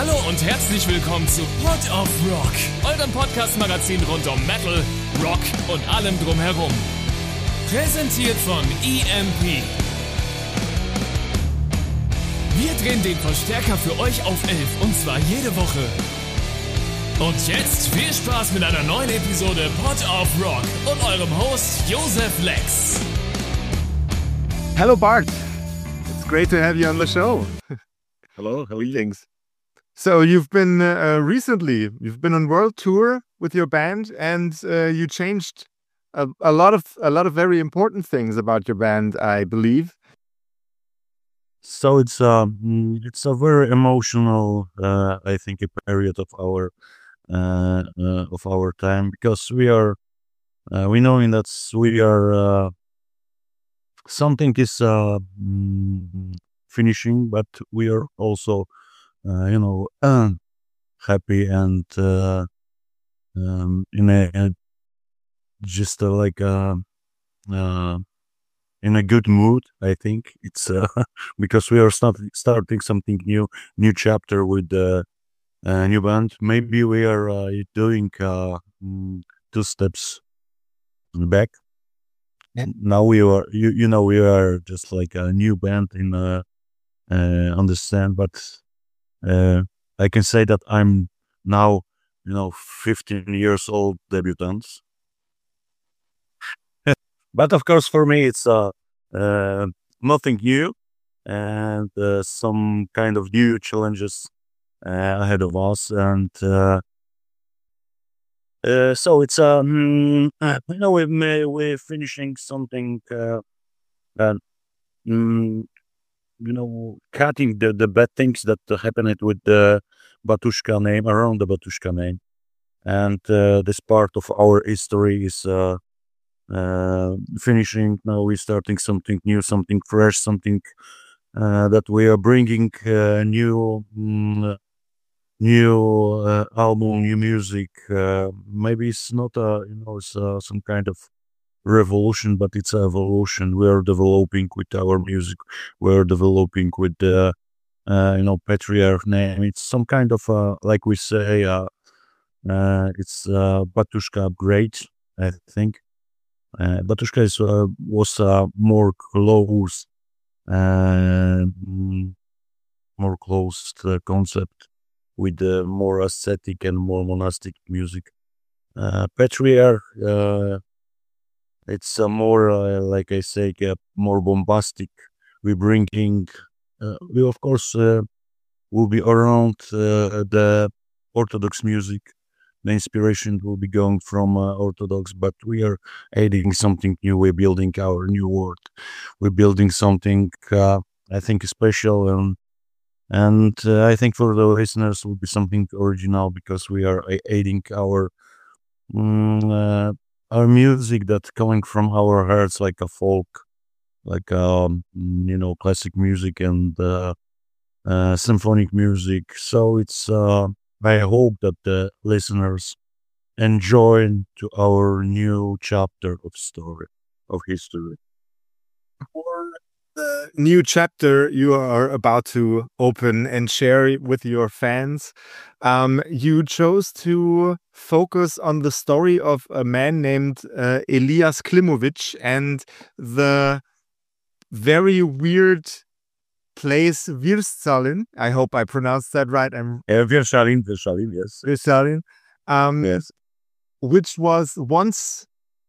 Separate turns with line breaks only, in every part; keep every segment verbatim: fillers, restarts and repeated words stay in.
Hallo und herzlich willkommen zu Pod of Rock, eurem Podcast-Magazin rund um Metal, Rock und allem drumherum. Präsentiert von E M P. Wir drehen den Verstärker für euch auf elf und zwar jede Woche. Und jetzt viel Spaß mit einer neuen Episode Pod of Rock und eurem Host Josef Lex.
Hello Bart, it's great to have you on the show.
Hello, how are you?
Thanks. So you've been uh, recently, you've been on world tour with your band, and uh, you changed a, a lot of a lot of very important things about your band, I believe.
So it's a mm, it's a very emotional, uh, I think, a period of our uh, uh, of our time because we are uh, we know in that we are uh, something is uh, mm, finishing, but we are also uh, you know uh, happy and uh, um, in a, a just uh, like uh, uh, in a good mood. I think it's uh, because we are start, starting something new, new chapter with the uh, new band. Maybe we are uh, doing uh, mm, two steps back. And now we are, you you know, we are just like a new band in uh, uh understand, but uh, I can say that I'm now, you know, fifteen years old debutants. But of course, for me, it's uh, uh, nothing new and uh, some kind of new challenges uh, ahead of us. And uh, uh, so it's, um, uh, you know, we're, ma- we're finishing something, uh, and, mm, you know, cutting the, the bad things that happened with the Batushka name, around the Batushka name. And uh, this part of our history is uh, uh, finishing. Now we're starting something new, something fresh, something uh, that we are bringing uh, new, mm, new uh, album, new music. Uh, maybe it's not a, you know, it's uh, some kind of revolution, but it's an evolution. We are developing with our music. We are developing with the, uh, you know, Patriarch name. It's some kind of, uh, like we say, uh, uh, it's uh, Batushka upgrade, I think. Uh, Batushka is, uh, was uh, more close, uh, mm, more close to the concept with the more aesthetic and more monastic music. Uh, Patriarch, uh, it's uh, more, uh, like I say, uh, more bombastic. We bringing, uh, we of course uh, will be around uh, the Orthodox music. The inspiration will be going from uh, Orthodox, but we are adding something new. We're building our new world. We're building something, uh, I think, special, and and uh, I think for the listeners will be something original because we are a- adding our mm, uh, our music that's coming from our hearts, like a folk, like um, mm, you know, classic music and uh, uh, symphonic music. So it's. Uh, I hope that the listeners enjoy to our new chapter of story, of history.
For the new chapter you are about to open and share with your fans, um, you chose to focus on the story of a man named uh, Elias Klimovic and the very weird place Virstalin. I hope I pronounced that right. I'm
Uh, Virshalin, Virshalin, yes.
Virstalin, um,
Yes.
which was once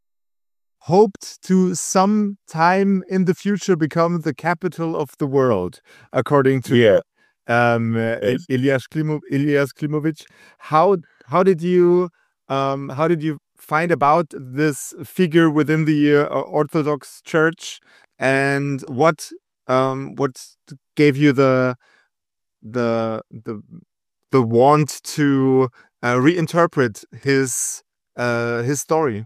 hoped to some time in the future become the capital of the world, according to
Yeah.
um, uh,
Yes.
Elias Klimo, Elias Klimovic. How how did you um, how did you find about this figure within the uh, Orthodox Church, and what um, what gave you the the the the want to uh, reinterpret his uh, his story?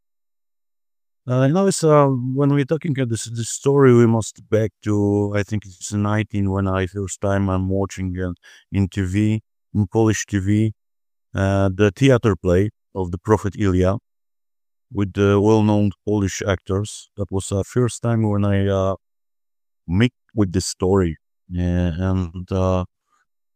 Uh, now it's uh, when we're talking about this, this story, we must back to I think it's nineteen when I first time I'm watching uh, in T V, in Polish T V, uh, the theater play of the Prophet Ilya with the well-known Polish actors. That was the first time when I uh, met with this story, yeah, and uh,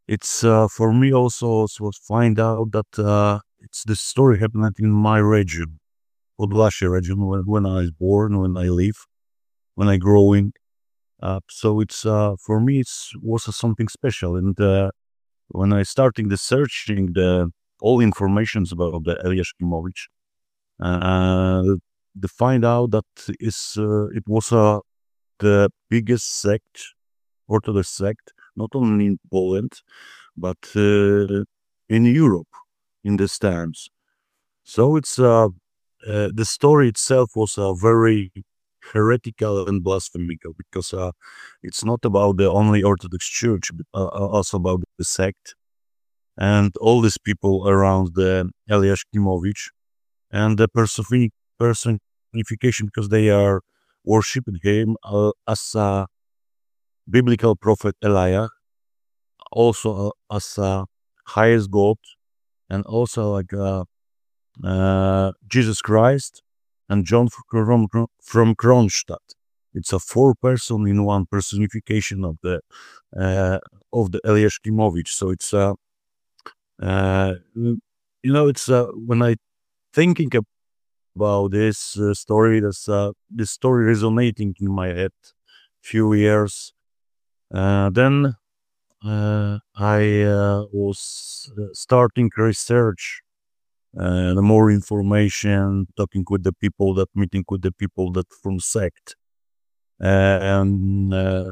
it's uh, for me also was find out that uh, it's the story happening in my region, Podlasie region, when, when I was born, when I live, when I growing up. So it's uh, for me it's was uh, something special. And uh, when I starting the searching the all informations about the Elia Shkimovich, uh, to find out that is uh, it was uh, the biggest sect, Orthodox sect, not only in Poland but uh, in Europe in these times. So it's uh, uh, the story itself was uh, very heretical and blasphemical because uh, it's not about the only Orthodox Church, but uh, uh, also about the sect and all these people around the Elia Shkimovich and the personi- personification because they are worshiping him uh, as a biblical prophet Elijah, also uh, as a highest God, and also like uh, uh, Jesus Christ and John from from Kronstadt. It's a four person in one personification of the uh, of the Elia Shkimovich. So it's uh, uh, you know it's uh, when I thinking about this uh, story, that's uh, this story resonating in my head few years. Uh, then uh, I uh, was uh, starting research, uh, the more information, talking with the people, that meeting with the people that from sect, uh, and uh,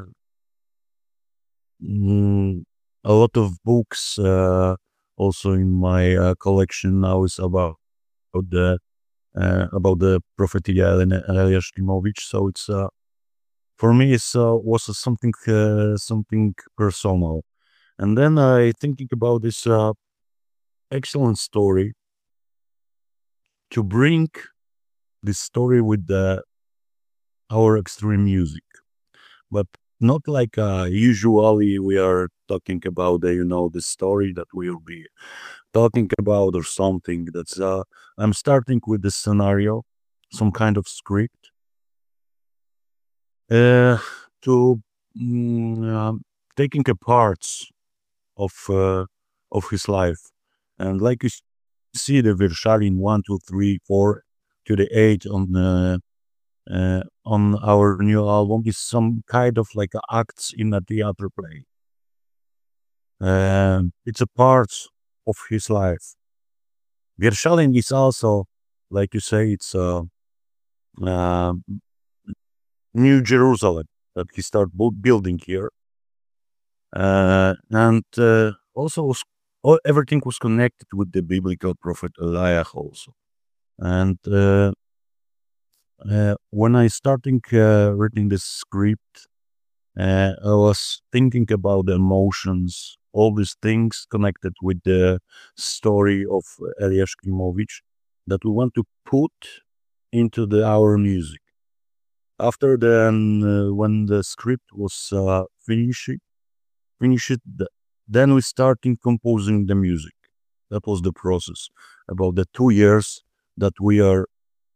mm, a lot of books uh, also in my uh, collection now is about the uh, about the prophet Elia Shkimovich. So it's uh, for me it's uh, was uh, something uh, something personal. And then I thinking about this uh, excellent story to bring this story with the our extreme music, but not like uh, usually we are talking about the you know the story that we'll be talking about or something. That's uh, I'm starting with the scenario, some kind of script, uh, to mm, um, taking a parts of uh, of his life, and like you s- see the Vershalin one, two, three, four to the eight on uh, uh, on our new album is some kind of like acts in a theater play. Um, it's a part of his life. Vershalin is also, like you say, it's uh, uh, New Jerusalem that he started bu- building here, uh, and uh, also was, all, everything was connected with the biblical prophet Elijah also. And uh, uh, when I starting uh, reading the script, uh, I was thinking about the emotions, all these things connected with the story of Elia Shkimovich that we want to put into the our music. After then, uh, when the script was uh, finished, finished, th- then we started composing the music. That was the process. About the two years that we are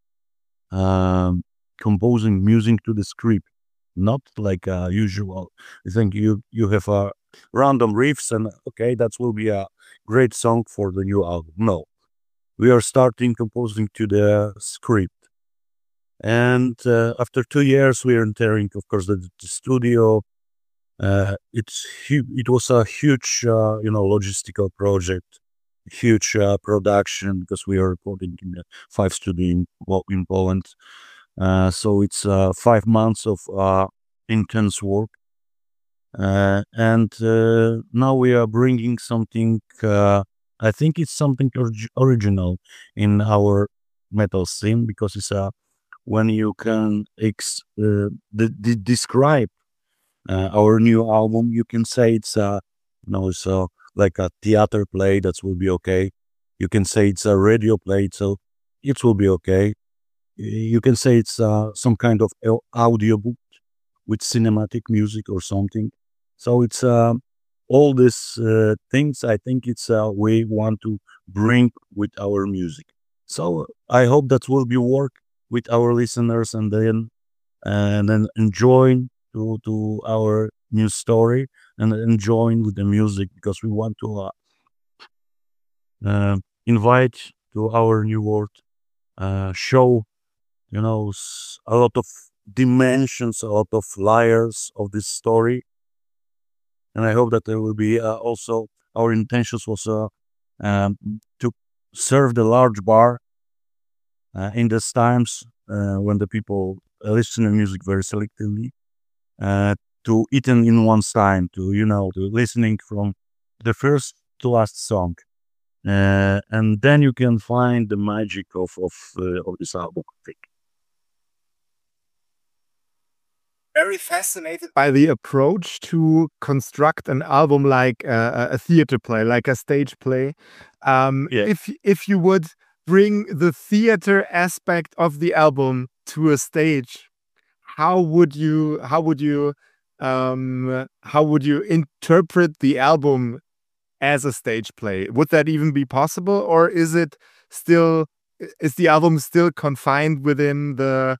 um, composing music to the script, not like uh, usual. I think you you have a random riffs and okay, that will be a great song for the new album. No, we are starting composing to the script, and uh, after two years, we are entering, of course, the, the studio. Uh, it's hu- it was a huge, uh, you know, logistical project, huge uh, production because we are recording in the five studio in, Pol- in Poland. Uh, so it's uh, five months of uh, intense work, uh, and uh, now we are bringing something. Uh, I think it's something orig- original in our metal scene because it's a when you can ex- uh, de- de- describe uh, our new album, you can say it's a, you know, it's a, like a theater play. That will be okay. You can say it's a radio play, so it will be okay. You can say it's uh, some kind of au- audio book with cinematic music or something. So it's uh, all these uh, things. I think it's uh, we want to bring with our music. So I hope that will be work with our listeners and then and then enjoy to to our new story. and enjoying with the music, because we want to uh, uh, invite to our new world, uh, show, you know, s- a lot of dimensions, a lot of layers of this story. And I hope that there will be uh, also our intentions was uh, um, to serve the large bar uh, in these times uh, when the people uh, listen to music very selectively, uh, to eat in in one's time, to, you know, to listening from the first to last song. Uh, and then you can find the magic of of, uh, of this album, I think.
Very fascinated by the approach to construct an album like a, a theater play, like a stage play. Um,
Yeah.
if if you would bring the theater aspect of the album to a stage, how would you how would you um, how would you interpret the album as a stage play? Would that even be possible, or is it still is the album still confined within the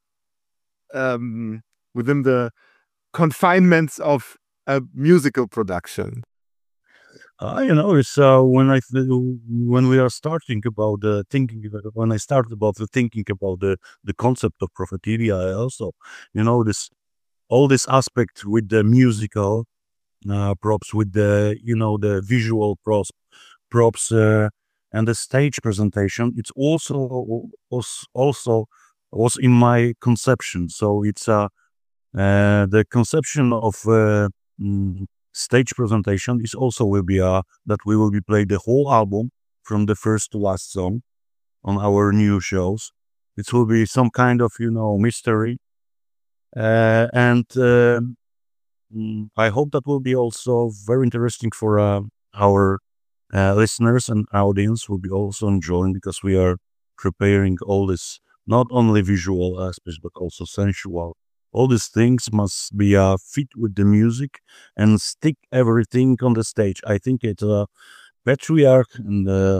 um, within the confinements of a musical production?
Uh, you know, it's uh, when I th- when we are starting about the thinking about- when I started about the thinking about the the concept of propheteria, I also, you know, this all this aspect with the musical uh, props, with the, you know, the visual props, props, uh, and the stage presentation. It's also was also was in my conception. So it's uh, uh the conception of uh, mm, stage presentation is also will be uh that we will be play the whole album from the first to last song on our new shows. It will be some kind of, you know, mystery, uh, and uh, mm, I hope that will be also very interesting for uh, our uh, listeners and audience will be also enjoying, because we are preparing all this, not only visual aspects but also sensual. All these things must be uh, fit with the music and stick everything on the stage. I think it's a patriarch, and uh,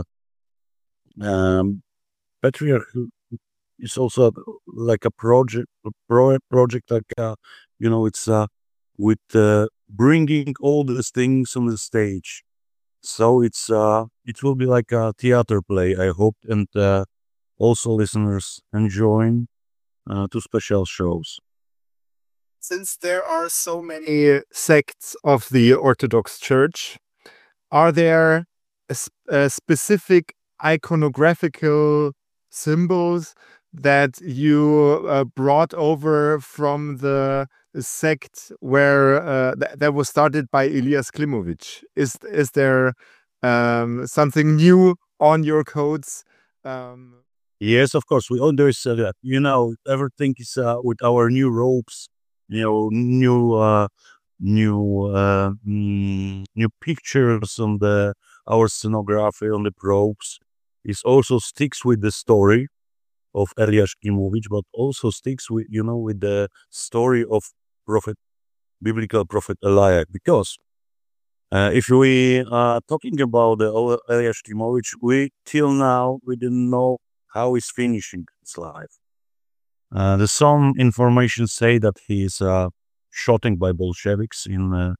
um, patriarch is also like a project, a pro- project like uh, you know, it's uh, with uh, bringing all these things on the stage. So it's uh it will be like a theater play, I hope, and uh, also listeners enjoying uh, two special shows.
Since there are so many sects of the Orthodox Church, are there a s- a specific iconographical symbols that you uh, brought over from the sect where uh, th- that was started by Elias Klimovic? Is is there um, something new on your codes? Um,
Yes, of course, we always uh, that. You know, everything is uh, with our new ropes, you know, new uh, new uh, mm, new pictures on the our scenography on the ropes. It also sticks with the story of Elias Klimovic, but also sticks with, you know, with the story of prophet, biblical prophet Elijah. Because uh, if we are talking about the Ele- Elias Klimovic, we till now we didn't know how he's finishing his life. Uh, the some information say that he is uh, shot by Bolsheviks in uh,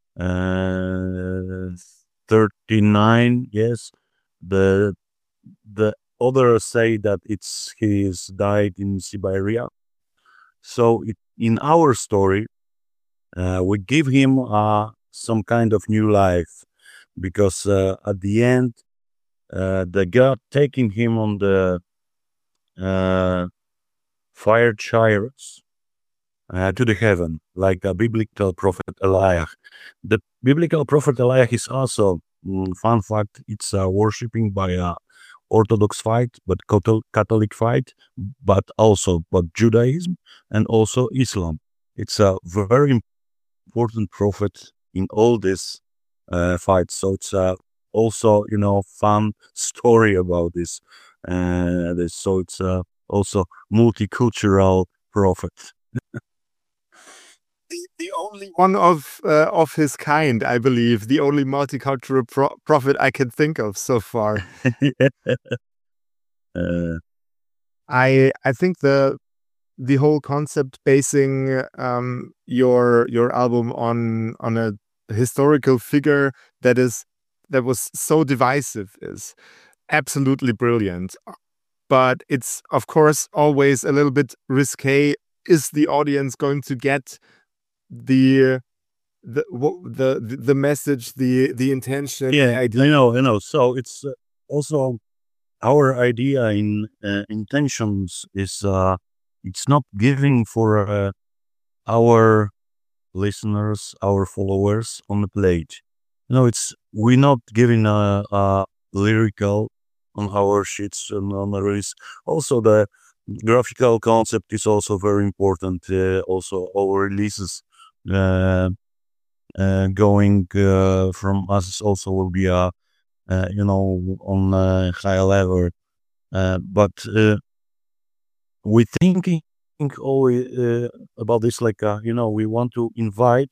uh, thirty-nine. Yes, the the others say that it's he's died in Siberia. So it, in our story, uh, we give him uh, some kind of new life, because uh, at the end, uh, the God taking him on the uh, fire chariots uh, to the heaven, like a biblical prophet Elijah. The biblical prophet Elijah is also, mm, fun fact, it's uh, worshipping by a Orthodox faith, but Cathol- Catholic faith, but also but Judaism and also Islam. It's a very important prophet in all this uh, fights. So it's uh, also, you know, fun story about this. Uh, this so it's uh, also multicultural prophet.
the, the only one of uh, of his kind, I believe, the only multicultural pro- prophet I can think of so far.
uh,
I I think the the whole concept basing um, your your album on on a historical figure that is that was so divisive is absolutely brilliant. But it's of course always a little bit risque. Is the audience going to get the the the the message, the the intention?
Yeah,
the idea?
I know, I know. So it's uh, also our idea in uh, intentions is uh, it's not giving for uh, our listeners, our followers on the plate. You know, it's we're not giving a, a lyrical on our sheets and on the release. Also, the graphical concept is also very important. Uh, also, our releases uh, uh, going uh, from us also will be a uh, you know on a high level. Uh, but uh, we're thinking always uh, about this like uh, you know we want to invite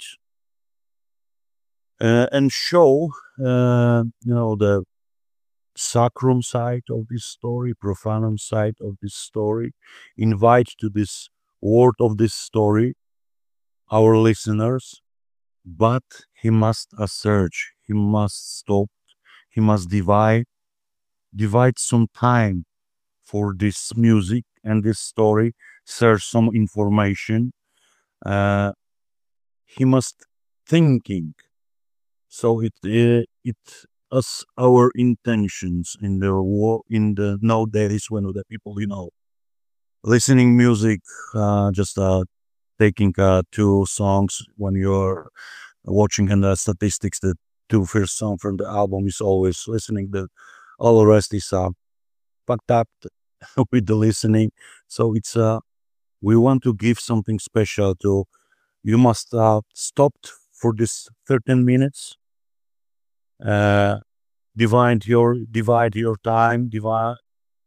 uh, and show uh, you know the sacrum side of this story, profanum side of this story, invite to this word of this story our listeners, but he must assert, he must stop, he must divide divide some time for this music and this story, search some information. Uh, he must thinking. So it uh, it us our intentions in the war in the nowadays when the people you know listening music uh, just uh, taking uh, two songs when you're watching and the statistics the two first song from the album is always listening the all the rest is uh, fucked up with the listening. So it's uh we want to give something special to you must uh stop for this thirteen minutes, uh divide your divide your time, divide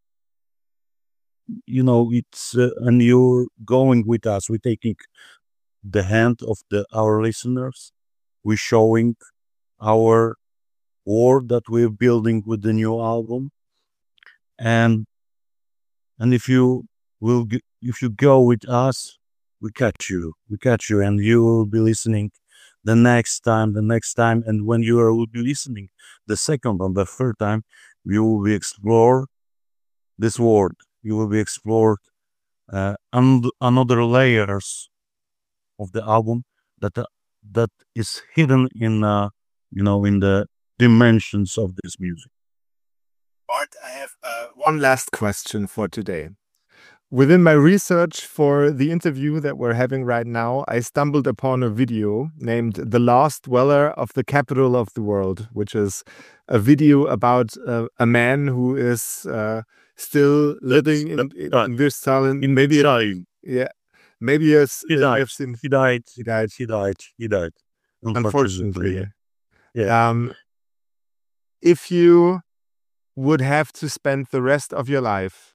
you know it's uh, and you're going with us, we're taking the hand of the our listeners, we're showing our world that we're building with the new album. and and if you will g- if you go with us, we catch you we catch you and you will be listening the next time the next time and when you are, will be listening the second and the third time, you will be explore this world, you will be explored uh, and another layers of the album that uh, that is hidden in uh, you know in the dimensions of this music.
Bart, I have uh, one last question for today. Within my research for the interview that we're having right now, I stumbled upon a video named The Last Dweller of the Capital of the World, which is a video about uh, a man who is uh, still living in, in,
uh,
in this town.
in
Maybe,
time
yeah, maybe yes,
he
uh,
died
you've seen,
he died
he died,
he died he died unfortunately.
unfortunately.
Yeah.
Um, if you would have to spend the rest of your life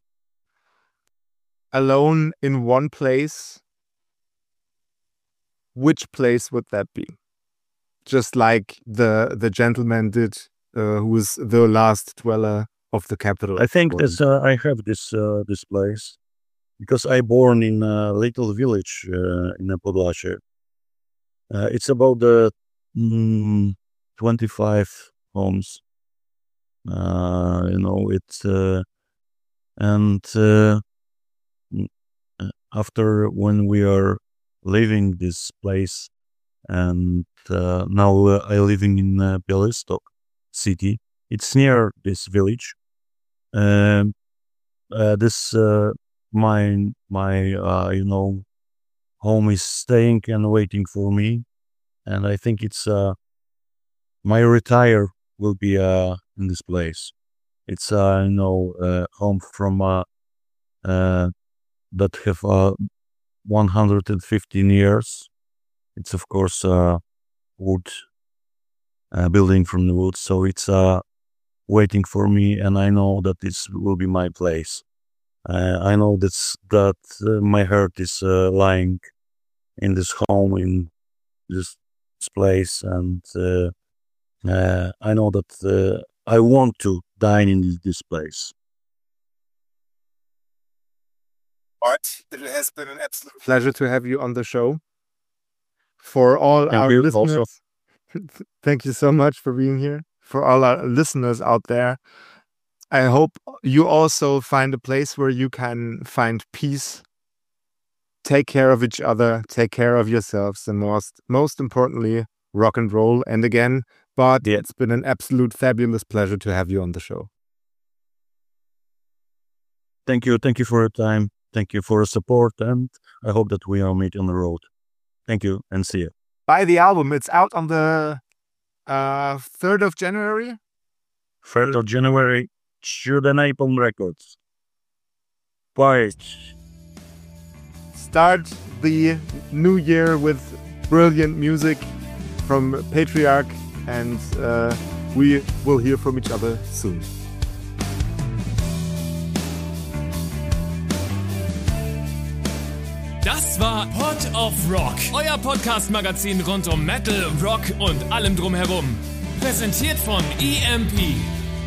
alone in one place, which place would that be? Just like the the gentleman did, uh, who was the last dweller of the capital.
I think this uh, I have this uh, this place because I born in a little village uh, in Podlasie. Uh, it's about the mm, twenty-five homes. Uh, you know, it's uh, and uh, mm, uh, after when we are leaving this place, and uh, now uh, I living in uh, Białystok city. It's near this village. Um, uh, this uh, my my uh, you know home is staying and waiting for me, and I think it's uh my retire will be uh in this place. It's uh you know uh, home from uh, uh that have uh one hundred fifteen years. It's of course uh wood uh, building from the wood, so it's uh waiting for me, and I know that this will be my place. Uh, I know that's that uh, my heart is uh, lying in this home in this place, and uh, uh, I know that uh, I want to dine in this place.
Art, it has been an absolute pleasure to have you on the show. For all
Thank
our
you.
listeners,
Also,
Thank you so much for being here. For all our listeners out there, I hope you also find a place where you can find peace, take care of each other, take care of yourselves, and most most importantly, rock and roll. And again, Bart,
Yeah.
it's been an absolute fabulous pleasure to have you on the show.
Thank you. Thank you for your time. Thank you for your support. And I hope that we all meet on the road. Thank you and see you.
Buy the album. It's out on the uh, third of January.
third of January, Napalm Records. Bye.
Start the new year with brilliant music from Patriarch, and uh, we will hear from each other soon.
Das war Pod of Rock, euer Podcast-Magazin rund um Metal, Rock und allem drumherum. Präsentiert von E M P.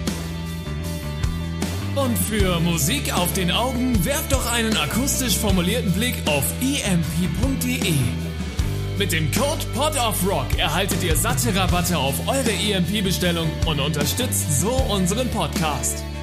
Und für Musik auf den Augen werft doch einen akustisch formulierten Blick auf e m p punkt d e. Mit dem Code Pod of Rock erhaltet ihr satte Rabatte auf eure E M P-Bestellung und unterstützt so unseren Podcast.